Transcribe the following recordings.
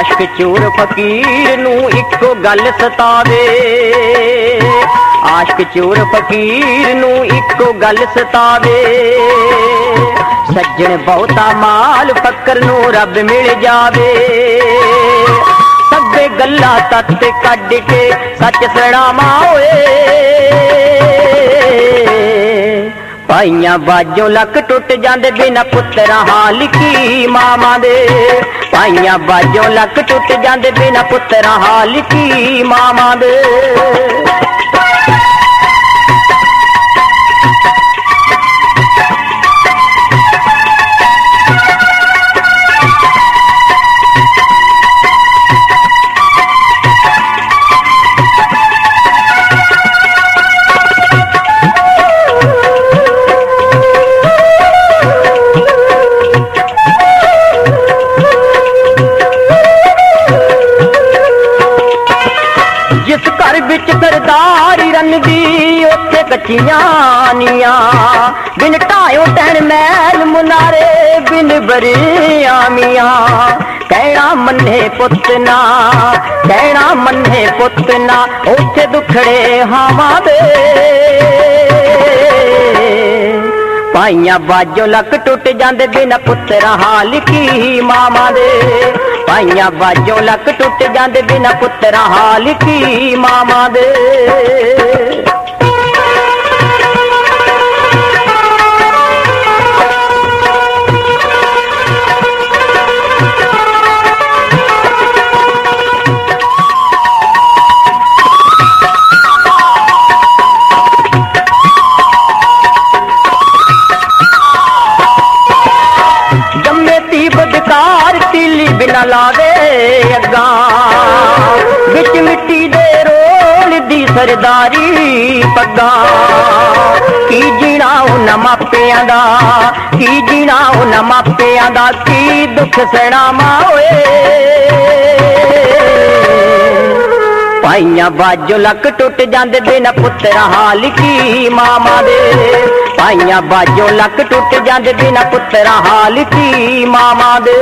आशिक चोर फकीर नू इक्को गल सतावे, आशिक चोर फकीर नू इक्को गल सतावे। सज्जन बहुता माल फकर नू रब मिल जावे, सभे गल्ला तत कढ के सच सड़ावा होए। भाइयां बाजों लक टुट जांदे बिना पुत्तरा हाल की मामा दे, भाइयां बाजों लक टुट जांदे बिना पुत्तरा हाल की मामा दे। जिस घर बिच सरदारी रनदी उत्थे कच्चियां नीयां, बिन ढायो टैन महल मुनारे बिन बरिया मियां। कहना मन्ने पुत ना, कहना मन्ने पुत ना, उत्थे दुखड़े हावां दे। भाइयां बाजों लक टुट जांदे बिना पुत्तरा हाल की मामा दे, भाइयां बाजों लक टुट जांदे बिना पुत्तरा हाल की मामा दे। बदकार तीली बिना लावे अग्गा, बिच मिट्टी दे रोल दी सरदारी पग्गा। की जीना उन्हां मापियां दा, की जीना उन्हां मापियां दा, की दुख सड़ावा होए। भाइयां बाजों लक टुट जांदे बिना पुत्तरा हाल की मामा दे, भाइयां बाजों लक टुट जांदे बिना पुत्तरा हाल की मामा दे।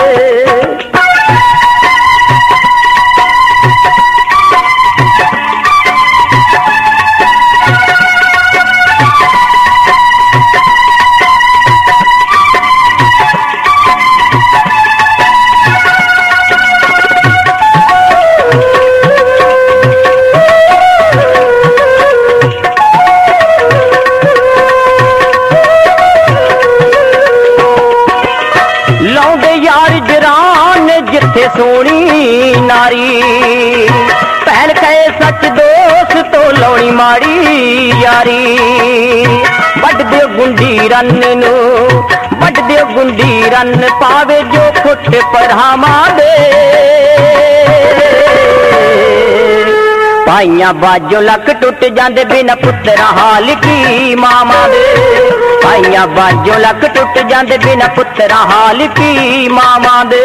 यार जरान जिथे सोनी नारी, पहल कहे सच दोस्त तो लौनी माड़ी यारी। बड दे गुंडी रन नू, बड दे गुंडी रन, पावे जो फुट परामा दे। भाइयां बाजों लक टुट जांदे बिना पुत्तरा हाल की मामा दे, भाइयां बाजों लक टुट जांदे बिना पुत्तरा हाल की मामा दे।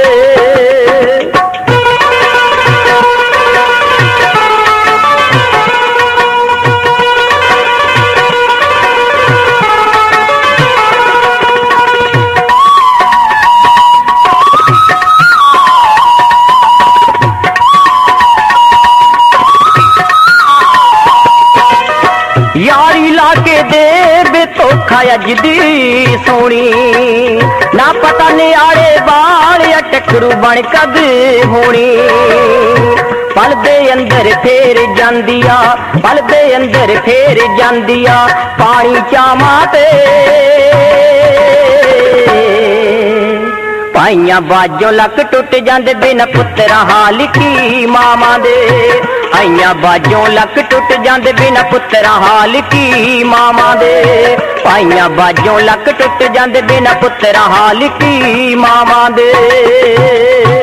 यारी लाके दे बे धोखा अजदी सोनी, ना पता नियारे बाल या टकरू बन कद होनी। पल दे अंदर फेर जांदिया, पल दे अंदर फेर जांदिया, पानी चावां ते। भाइयां बाजों लक टुट जांदे बिना पुत्तरा हाल की मामा दे, भाइयां बाजों लक टुट जांदे बिना पुत्तरा हाल की मामा दे, भाइयां बाजों लक टुट जांदे बिना पुत्तरा हाल की मामा दे।